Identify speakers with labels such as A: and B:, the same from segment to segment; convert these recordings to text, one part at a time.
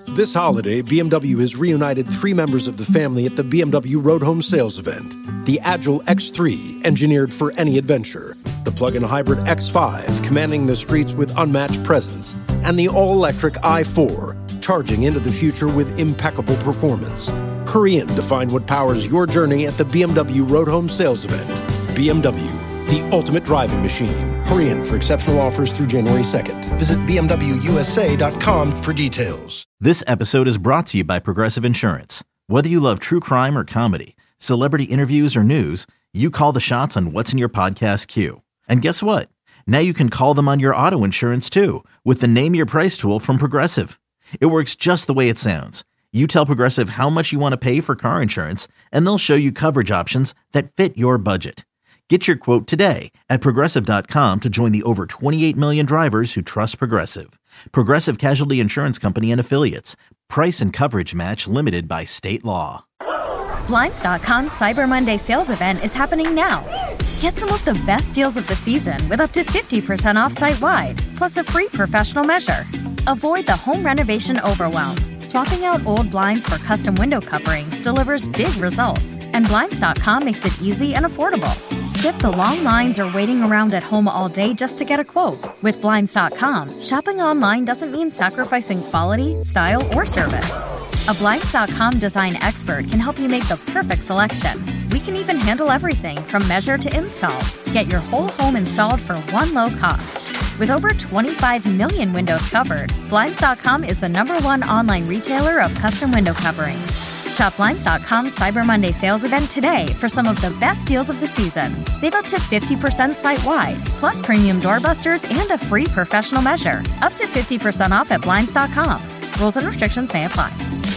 A: This holiday, BMW has reunited 3 members of the family at the BMW Road Home Sales event. The Agile X3, engineered for any adventure. The plug-in hybrid X5, commanding the streets with unmatched presence. And the all-electric i4, charging into the future with impeccable performance. Hurry in to find what powers your journey at the BMW Road Home Sales event. BMW, the ultimate driving machine. Hurry in for exceptional offers through January 2nd. Visit BMWUSA.com for details.
B: This episode is brought to you by Progressive Insurance. Whether you love true crime or comedy, celebrity interviews or news, you call the shots on what's in your podcast queue. And guess what? Now you can call them on your auto insurance too with the Name Your Price tool from Progressive. It works just the way it sounds. You tell Progressive how much you want to pay for car insurance, and they'll show you coverage options that fit your budget. Get your quote today at Progressive.com to join the over 28 million drivers who trust Progressive. Progressive Casualty Insurance Company and Affiliates. Price and coverage match limited by state law.
C: Blinds.com's Cyber Monday sales event is happening now. Get some of the best deals of the season with up to 50% off site-wide, plus a free professional measure. Avoid the home renovation overwhelm. Swapping out old blinds for custom window coverings delivers big results, and Blinds.com makes it easy and affordable. Skip the long lines or waiting around at home all day just to get a quote. With Blinds.com, shopping online doesn't mean sacrificing quality, style, or service. A Blinds.com design expert can help you make the perfect selection. We can even handle everything from measure to install. Get your whole home installed for one low cost. With over 25 million windows covered, Blinds.com is the #1 online retailer of custom window coverings. Shop Blinds.com's Cyber Monday sales event today for some of the best deals of the season. Save up to 50% site-wide, plus premium doorbusters and a free professional measure. Up to 50% off at Blinds.com. Rules and restrictions may apply.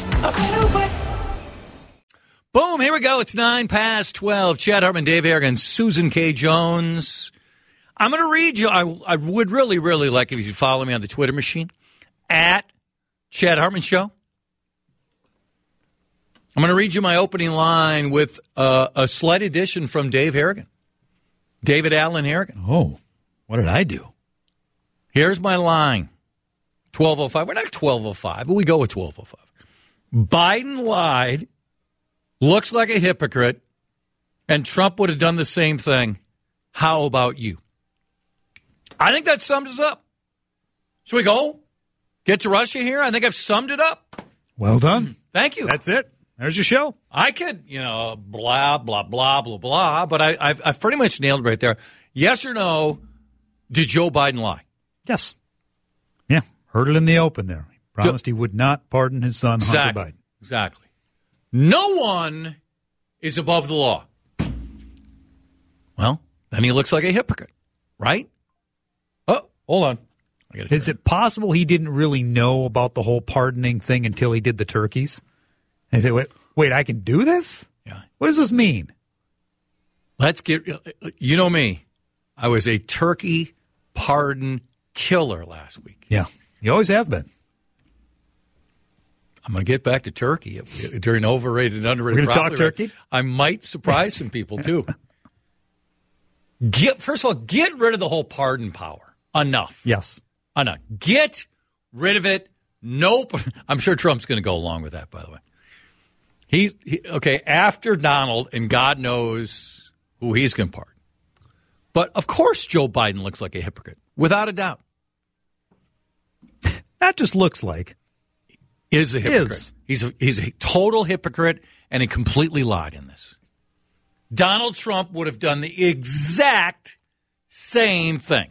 D: Boom, here we go. It's 12:09. Chad Hartman, Dave Harrigan, Susan K. Jones. I'm going to read you. I would really, really like if you follow me on the Twitter machine, at Chad Hartman Show. I'm going to read you my opening line with a slight addition from Dave Harrigan. David Allen Harrigan.
E: Oh, what did I do?
D: Here's my line. 12:05. We're not 12:05, but we go with 12:05. Biden lied, looks like a hypocrite, and Trump would have done the same thing. How about you? I think that sums us up. Should we go? Get to Russia here? I think I've summed it up.
E: Well done.
D: Thank you.
E: That's it. There's your show.
D: I could, blah, blah, blah, blah, blah, but I've pretty much nailed it right there. Yes or no, did Joe Biden lie?
E: Yes. Yeah, heard it in the open there. He promised he would not pardon his son, Hunter Biden.
D: Exactly. No one is above the law. Well, then he looks like a hypocrite, right? Oh, hold on.
E: Is it possible he didn't really know about the whole pardoning thing until he did the turkeys? And he said, wait, I can do this?
D: Yeah.
E: What does this mean?
D: Let's get, you know me, I was a turkey pardon killer last week.
E: Yeah, you always have been.
D: I'm going to get back to turkey during overrated and underrated.
E: We're going to talk turkey?
D: I might surprise some people, too. First of all, get rid of the whole pardon power. Enough.
E: Yes.
D: Enough. Get rid of it. Nope. I'm sure Trump's going to go along with that, by the way. Okay, after Donald, and God knows who he's going to pardon. But, of course, Joe Biden looks like a hypocrite, without a doubt.
E: That just looks like.
D: Is a hypocrite. He's a total hypocrite, and he completely lied in this. Donald Trump would have done the exact same thing.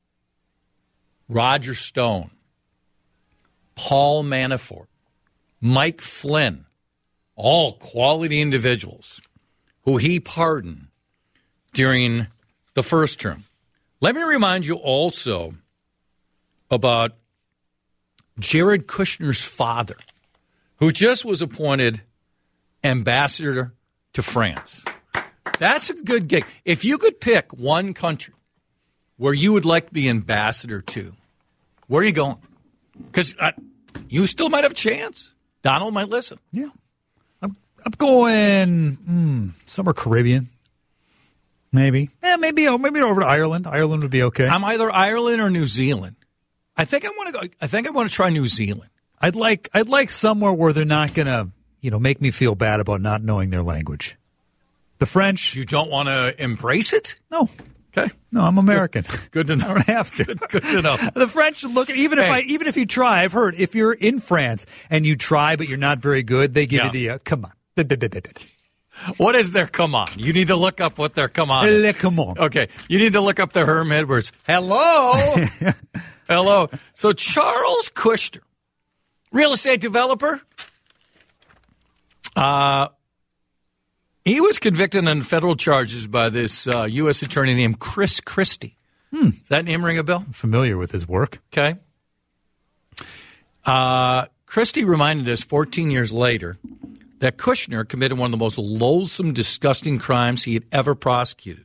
D: Roger Stone, Paul Manafort, Mike Flynn, all quality individuals who he pardoned during the first term. Let me remind you also about Jared Kushner's father, who just was appointed ambassador to France. That's a good gig. If you could pick one country where you would like to be ambassador to, where are you going? Because you still might have a chance. Donald might listen.
E: Yeah. I'm going somewhere Caribbean. Maybe. Maybe over to Ireland. Ireland would be okay.
D: I'm either Ireland or New Zealand. I think I want to go. I think I want to try New Zealand.
E: I'd like somewhere where they're not going to, make me feel bad about not knowing their language. The French.
D: You don't want to embrace it?
E: No.
D: Okay.
E: No, I'm American.
D: Good to know.
E: I don't have to.
D: Good to know.
E: The French look, even if you try, I've heard, if you're in France and you try but you're not very good, they give you the, come on.
D: What is their come on? You need to look up what their come on is.
E: Come on.
D: Okay. You need to look up the Herm Edwards. Hello. Hello. So Charles Kushner, real estate developer, he was convicted on federal charges by this U.S. attorney named Chris Christie. Does that name ring a bell?
E: I'm familiar with his work.
D: Okay. Christie reminded us 14 years later that Kushner committed one of the most loathsome, disgusting crimes he had ever prosecuted.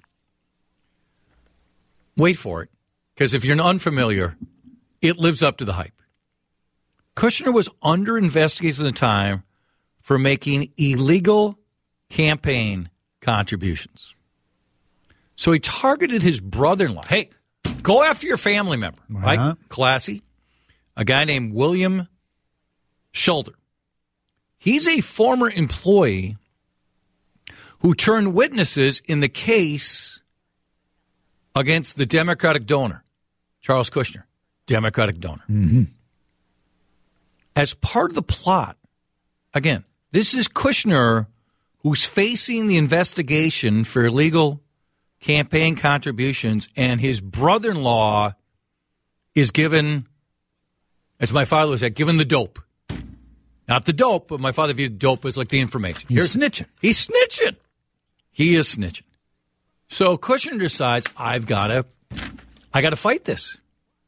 D: Wait for it, because if you're unfamiliar, it lives up to the hype. Kushner was under investigation at the time for making illegal campaign contributions. So he targeted his brother-in-law. Hey, go after your family member, right? Classy. A guy named William Schulder. He's a former employee who turned witnesses in the case against the Democratic donor, Charles Kushner, Democratic donor.
E: Mm-hmm.
D: As part of the plot, again, this is Kushner who's facing the investigation for illegal campaign contributions, and his brother-in-law is given, as my father would say, given the dope. Not the dope, but my father viewed dope as like the information.
E: He's snitching.
D: He's snitching. He is snitching. So Kushner decides, I got to fight this.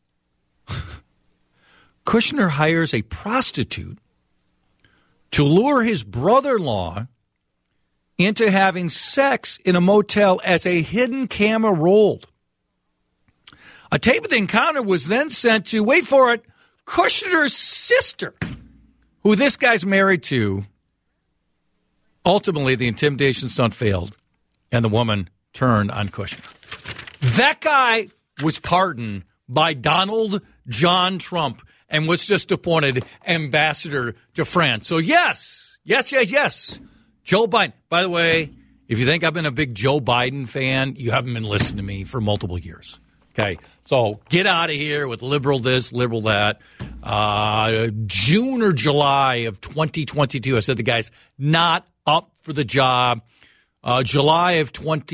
D: Kushner hires a prostitute to lure his brother-in-law into having sex in a motel as a hidden camera rolled. A tape of the encounter was then sent to, wait for it, Kushner's sister, who this guy's married to. Ultimately, the intimidation stunt failed, and the woman turned on Kushner. That guy was pardoned by Donald John Trump and was just appointed ambassador to France. So yes. Joe Biden. By the way, if you think I've been a big Joe Biden fan, you haven't been listening to me for multiple years. Okay, so get out of here with liberal this, liberal that. June or July of 2022, I said the guy's not up for the job. July of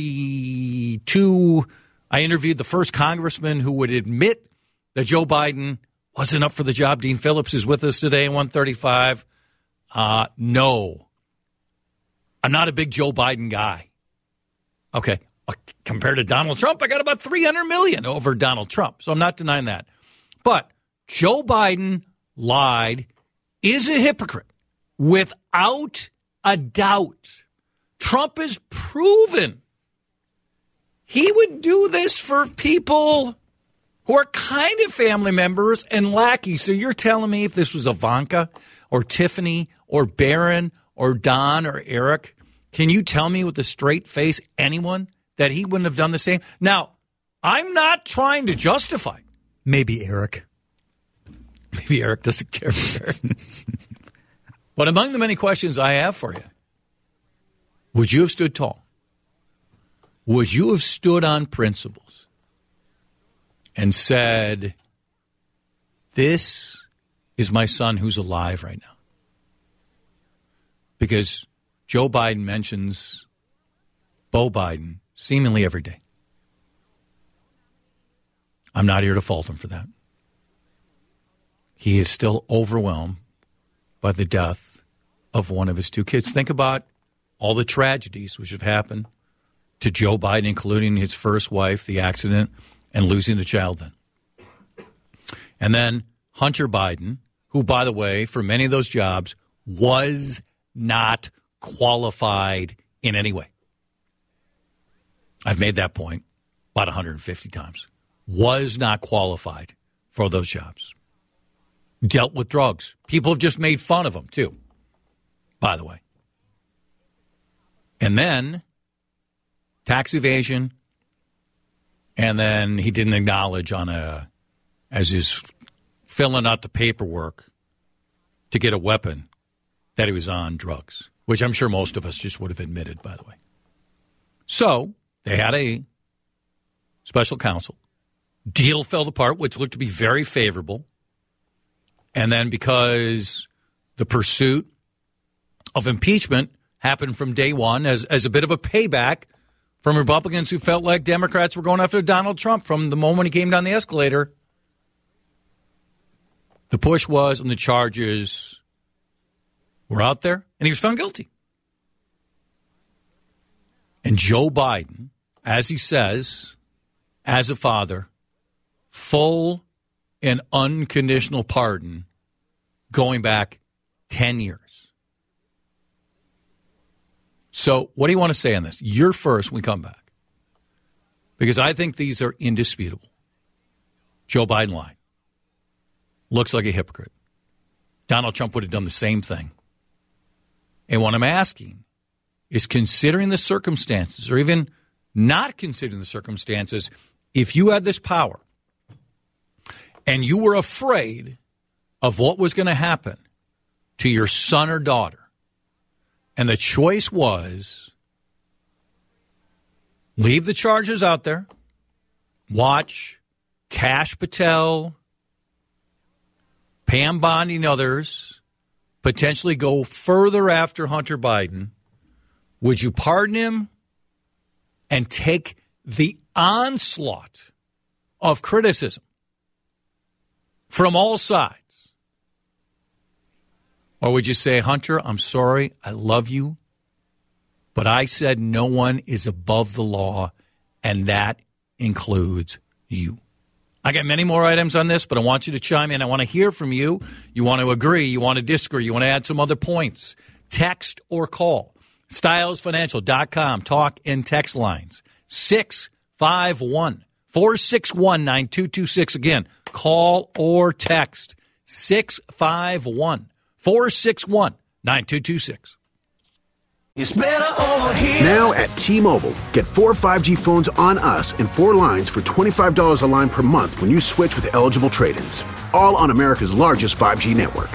D: 22, I interviewed the first congressman who would admit that Joe Biden wasn't up for the job. Dean Phillips is with us today, 135. No, I'm not a big Joe Biden guy. Okay. Compared to Donald Trump, I got about $300 million over Donald Trump. So I'm not denying that. But Joe Biden lied, is a hypocrite, without a doubt. Trump is proven he would do this for people who are kind of family members and lackeys. So you're telling me if this was Ivanka or Tiffany or Barron or Don or Eric, can you tell me with a straight face, anyone, that he wouldn't have done the same? Now, I'm not trying to justify.
E: Maybe Eric.
D: Maybe Eric doesn't care for Eric. But among the many questions I have for you, would you have stood tall? Would you have stood on principles and said, this is my son who's alive right now? Because Joe Biden mentions Beau Biden seemingly every day. I'm not here to fault him for that. He is still overwhelmed by the death of one of his two kids. Think about all the tragedies which have happened to Joe Biden, including his first wife, the accident, and losing a child then. And then Hunter Biden, who, by the way, for many of those jobs, was not qualified in any way. I've made that point about 150 times. Was not qualified for those jobs. Dealt with drugs. People have just made fun of him, too, by the way. And then tax evasion, and then he didn't acknowledge as he's filling out the paperwork to get a weapon that he was on drugs, which I'm sure most of us just would have admitted, by the way. So they had a special counsel. Deal fell apart, which looked to be very favorable. And then because the pursuit of impeachment happened from day one as a bit of a payback from Republicans who felt like Democrats were going after Donald Trump from the moment he came down the escalator, the push was and the charges were out there, and he was found guilty. And Joe Biden, as he says, as a father, full and unconditional pardon going back 10 years. So what do you want to say on this? You're first when we come back. Because I think these are indisputable. Joe Biden lied. Looks like a hypocrite. Donald Trump would have done the same thing. And what I'm asking is, considering the circumstances, or even not considering the circumstances, if you had this power and you were afraid of what was going to happen to your son or daughter, and the choice was leave the charges out there, watch Kash Patel, Pam Bondi, and others potentially go further after Hunter Biden, would you pardon him and take the onslaught of criticism from all sides? Or would you say, Hunter, I'm sorry, I love you, but I said no one is above the law, and that includes you? I got many more items on this, but I want you to chime in. I want to hear from you. You want to agree, you want to disagree, you want to add some other points. Text or call. StylesFinancial.com, talk and text lines. 651-461-9226. Again, call or text. 651-461-9226.
F: It's better over here. Now at T-Mobile, get 4 5G phones on us and 4 lines for $25 a line per month when you switch with eligible trade-ins. All on America's largest 5G network.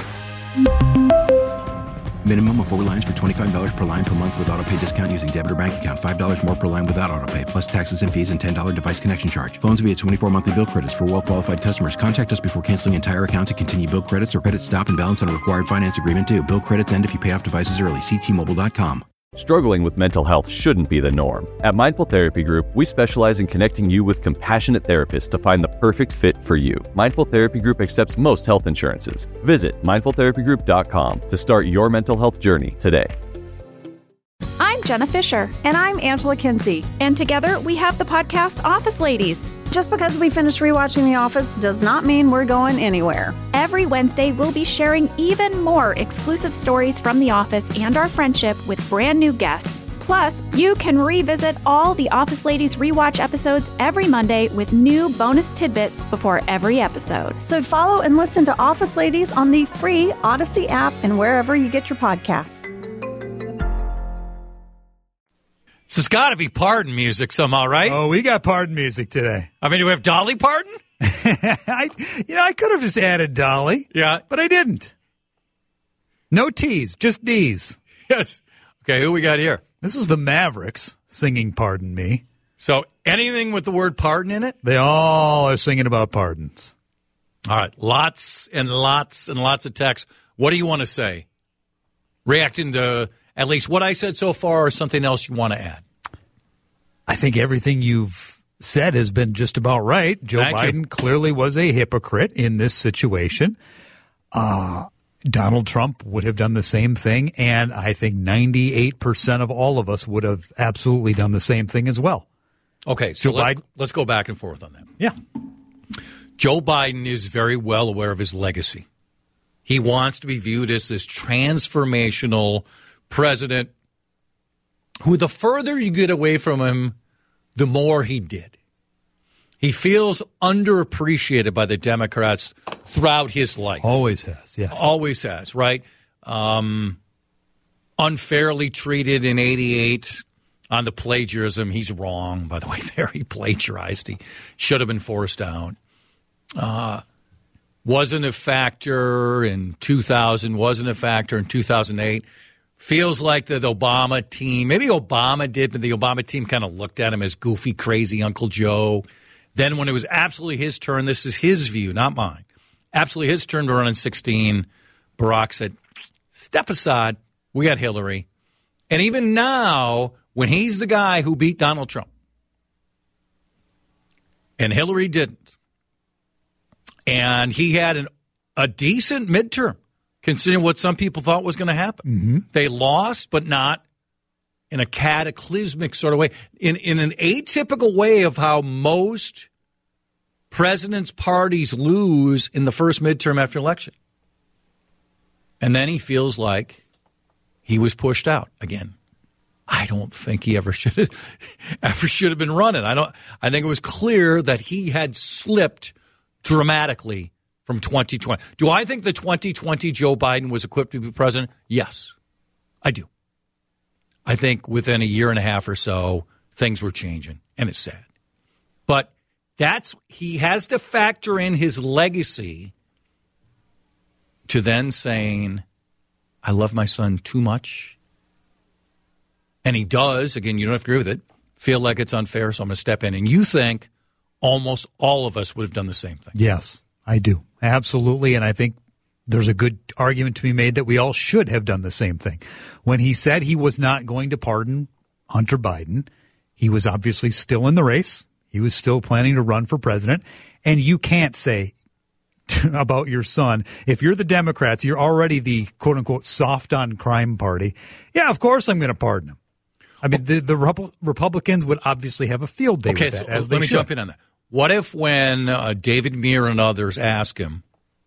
G: Minimum of 4 lines for $25 per line per month with autopay discount using debit or bank account. $5 more per line without autopay, plus taxes and fees and $10 device connection charge. Phones via 24 monthly bill credits for well-qualified customers. Contact us before canceling entire account to continue bill credits or credit stop and balance on a required finance agreement due. Bill credits end if you pay off devices early. See T-Mobile.com.
H: Struggling with mental health shouldn't be the norm. At Mindful Therapy Group, we specialize in connecting you with compassionate therapists to find the perfect fit for you. Mindful Therapy Group accepts most health insurances. Visit mindfultherapygroup.com to start your mental health journey today.
I: I'm Jenna Fisher.
J: And I'm Angela Kinsey.
I: And together we have the podcast Office Ladies.
J: Just because we finished rewatching The Office does not mean we're going anywhere.
I: Every Wednesday, we'll be sharing even more exclusive stories from The Office and our friendship with brand new guests. Plus, you can revisit all the Office Ladies rewatch episodes every Monday with new bonus tidbits before every episode.
J: So follow and listen to Office Ladies on the free Odyssey app and wherever you get your podcasts.
D: This has got to be pardon music somehow, right?
E: Oh, we got pardon music today.
D: I mean, do we have Dolly Parton?
E: I could have just added Dolly.
D: Yeah.
E: But I didn't. No T's, just D's.
D: Yes. Okay, who we got here?
E: This is the Mavericks singing Pardon Me.
D: So anything with the word pardon in it?
E: They all are singing about pardons.
D: All right, lots and lots and lots of texts. What do you want to say? Reacting to at least what I said so far, or something else you want to add?
E: I think everything you've said has been just about right. Joe Biden clearly was a hypocrite in this situation. Donald Trump would have done the same thing, and I think 98% of all of us would have absolutely done the same thing as well.
D: Okay, so let's go back and forth on that.
E: Yeah.
D: Joe Biden is very well aware of his legacy. He wants to be viewed as this transformational president who, the further you get away from him, the more he did. He feels underappreciated by the Democrats throughout his life.
E: Always has, yes.
D: Always has, right? Unfairly treated in 88 on the plagiarism. He's wrong, by the way, there. He plagiarized. He should have been forced out. wasn't a factor in 2000, wasn't a factor in 2008. Feels like the Obama team, maybe Obama did, but the Obama team kind of looked at him as goofy, crazy Uncle Joe. Then when it was absolutely his turn, this is his view, not mine, absolutely his turn to run in 2016, Barack said, step aside, we got Hillary. And even now, when he's the guy who beat Donald Trump, and Hillary didn't, and he had a decent midterm, considering what some people thought was going to happen.
E: Mm-hmm.
D: They lost, but not in a cataclysmic sort of way. In an atypical way of how most presidents' parties lose in the first midterm after election. And then he feels like he was pushed out again. I don't think he ever should have been running. I think it was clear that he had slipped dramatically from 2020. Do I think the 2020 Joe Biden was equipped to be president? Yes, I do. I think within a year and a half or so, things were changing, and it's sad. But he has to factor in his legacy to then saying, I love my son too much. And he does, again, you don't have to agree with it, feel like it's unfair, so I'm going to step in. And you think almost all of us would have done the same thing.
E: Yes, I do. Absolutely. And I think there's a good argument to be made that we all should have done the same thing. When he said he was not going to pardon Hunter Biden, he was obviously still in the race. He was still planning to run for president. And you can't say about your son, if you're the Democrats, you're already the quote-unquote soft on crime party. Yeah, of course I'm going to pardon him. I mean, the Republicans would obviously have a field day with that.
D: Okay, so let me jump in on that. What if when David Muir and others ask him,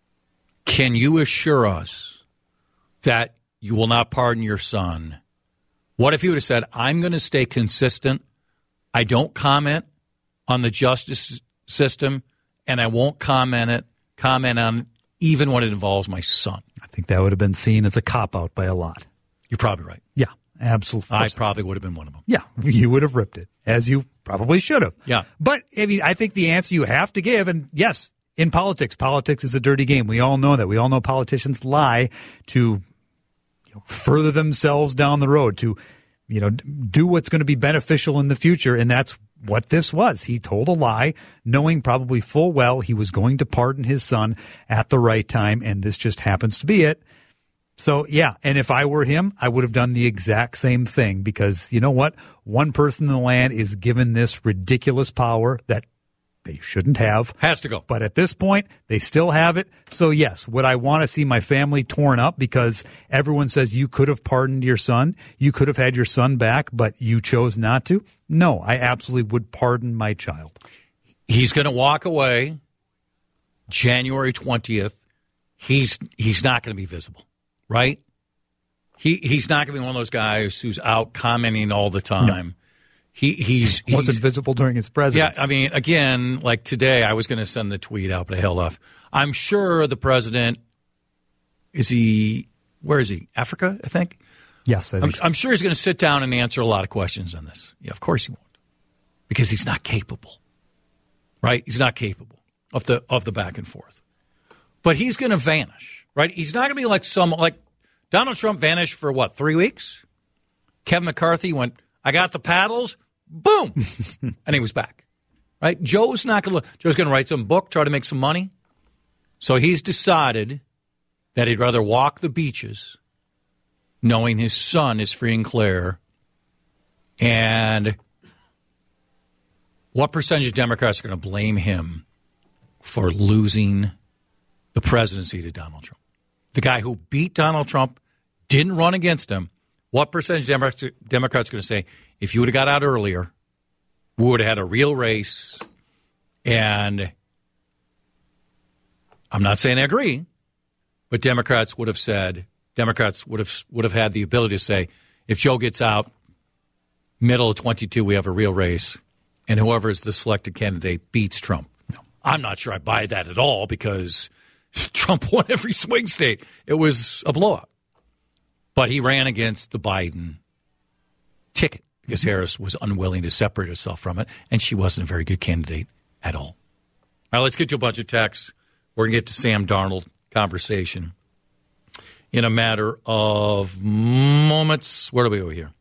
D: can you assure us that you will not pardon your son? What if he would have said, I'm going to stay consistent. I don't comment on the justice system, and I won't comment on even when it involves my son.
E: I think that would have been seen as a cop-out by a lot.
D: You're probably right.
E: Yeah, absolutely.
D: I probably would have been one of them.
E: Yeah, you would have ripped it, as you probably should have.
D: Yeah.
E: But, I mean, I think the answer you have to give, and yes, in politics is a dirty game. We all know that. We all know politicians lie to further themselves down the road, to do what's going to be beneficial in the future, and that's what this was. He told a lie, knowing probably full well he was going to pardon his son at the right time, and this just happens to be it. So, yeah, and if I were him, I would have done the exact same thing because, you know what? One person in the land is given this ridiculous power that they shouldn't have.
D: Has to go.
E: But at this point, they still have it. So, yes, would I want to see my family torn up because everyone says you could have pardoned your son, you could have had your son back, but you chose not to? No, I absolutely would pardon my child.
D: He's going to walk away January 20th. He's not going to be visible, right? He's not going to be one of those guys who's out commenting all the time. No. He
E: wasn't visible during his presidency.
D: Yeah, I mean, again, like today, I was going to send the tweet out, but I held off. I'm sure the president, where is he? Africa, I think?
E: Yes, I think so.
D: I'm sure he's going to sit down and answer a lot of questions on this. Yeah, of course he won't. Because he's not capable, right? He's not capable of the back and forth. But he's going to vanish, right? He's not going to be like Donald Trump vanished for, 3 weeks? Kevin McCarthy went, I got the paddles, boom, and he was back, right? Joe's going to write some book, try to make some money. So he's decided that he'd rather walk the beaches knowing his son is free and clear. And what percentage of Democrats are going to blame him for losing the presidency to Donald Trump? The guy who beat Donald Trump, didn't run against him. What percentage of Democrats are going to say, if you would have got out earlier, we would have had a real race? And I'm not saying I agree, but Democrats would have had the ability to say, if Joe gets out, middle of 22, we have a real race, and whoever is the selected candidate beats Trump. No. I'm not sure I buy that at all because Trump won every swing state. It was a blowout. But he ran against the Biden ticket because Harris was unwilling to separate herself from it, and she wasn't a very good candidate at all. All right, let's get to a bunch of texts. We're going to get to Sam Darnold conversation in a matter of moments. Where do we go here?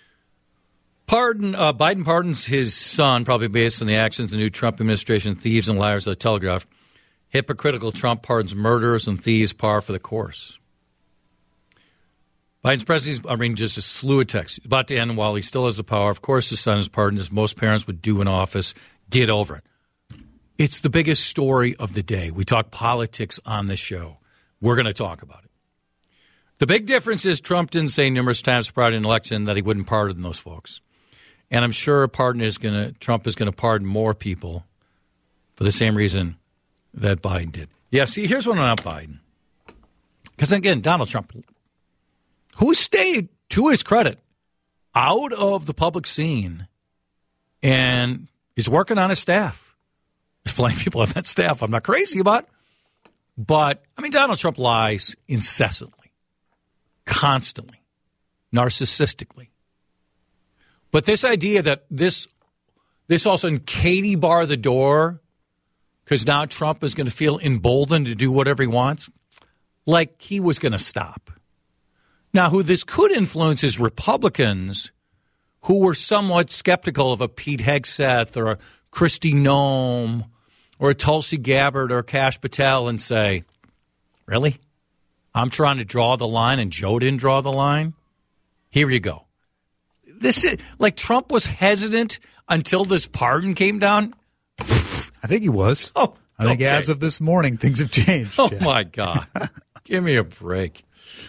D: Biden pardons his son, probably based on the actions of the new Trump administration, thieves and liars of the Telegraph. Hypocritical Trump pardons murderers and thieves par for the course. Biden's presidency, just a slew of texts. He's about to end while he still has the power. Of course, his son is pardoned, as most parents would do in office. Get over it. It's the biggest story of the day. We talk politics on this show. We're going to talk about it. The big difference is Trump didn't say numerous times prior to an election that he wouldn't pardon those folks. And I'm sure Trump is going to pardon more people for the same reason that Biden did. Yeah, see, here's one about Biden. Because, again, Donald Trump, who stayed, to his credit, out of the public scene and is working on his staff. There's plenty of people on that staff I'm not crazy about. But, Donald Trump lies incessantly, constantly, narcissistically. But this idea that this all of a sudden Katie bar the door because now Trump is going to feel emboldened to do whatever he wants, like he was going to stop. Now, who this could influence is Republicans who were somewhat skeptical of a Pete Hegseth or a Kristi Noem or a Tulsi Gabbard or Kash Patel and say, really? I'm trying to draw the line and Joe didn't draw the line? Here you go. This is like Trump was hesitant until this pardon came down.
E: I think he was.
D: Oh,
E: I think as of this morning, things have changed.
D: Oh, my God. Give me a break.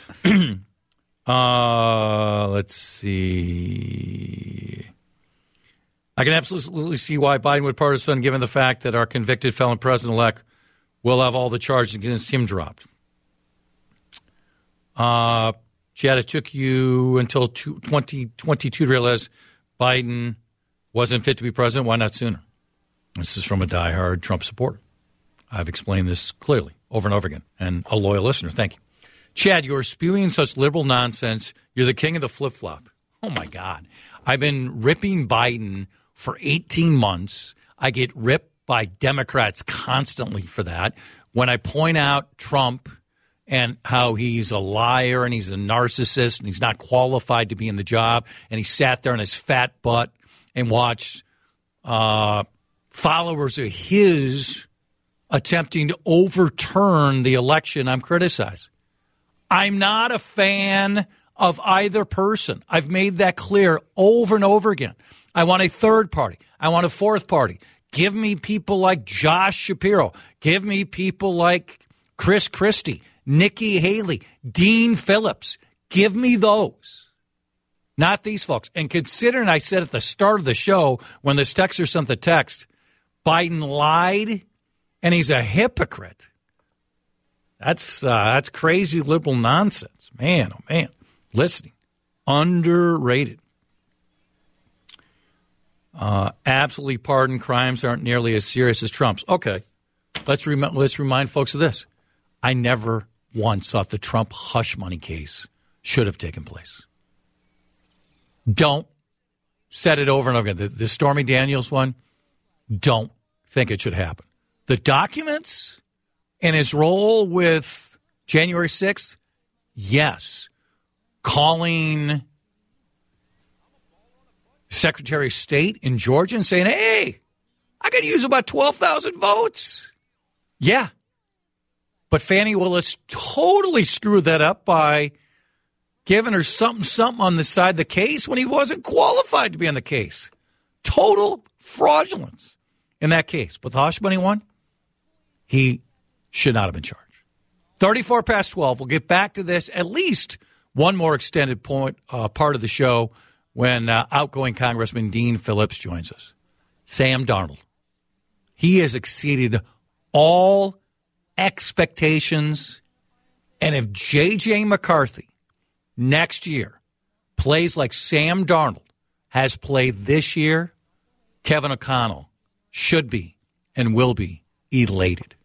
D: Let's see. I can absolutely see why Biden would pardon his son, given the fact that our convicted felon president-elect will have all the charges against him dropped. Chad, it took you until 2022 to realize Biden wasn't fit to be president. Why not sooner? This is from a diehard Trump supporter. I've explained this clearly over and over again, and a loyal listener. Thank you. Chad, you're spewing such liberal nonsense. You're the king of the flip-flop. Oh, my God. I've been ripping Biden for 18 months. I get ripped by Democrats constantly for that. When I point out Trump and how he's a liar and he's a narcissist and he's not qualified to be in the job, and he sat there on his fat butt and watched followers of his attempting to overturn the election, I'm criticized. I'm not a fan of either person. I've made that clear over and over again. I want a third party. I want a fourth party. Give me people like Josh Shapiro. Give me people like Chris Christie, Nikki Haley, Dean Phillips. Give me those. Not these folks. And considering I said at the start of the show when this texter sent the text, Biden lied and he's a hypocrite. That's crazy liberal nonsense. Man, oh, man. Listening. Underrated. Absolutely pardon. Crimes aren't nearly as serious as Trump's. Okay. Let's remind folks of this. I never once thought the Trump hush money case should have taken place. Don't set it over and over again. The Stormy Daniels one, don't think it should happen. The documents and his role with January 6th, yes. Calling Secretary of State in Georgia and saying, hey, I could use about 12,000 votes. Yeah. But Fani Willis totally screwed that up by giving her something on the side of the case when he wasn't qualified to be on the case. Total fraudulence in that case. But the hush money one, he should not have been charged. 34 past 12. We'll get back to this at least one more extended part of the show when outgoing Congressman Dean Phillips joins us. Sam Darnold. He has exceeded all expectations. And if J.J. McCarthy next year plays like Sam Darnold has played this year, Kevin O'Connell should be and will be elated.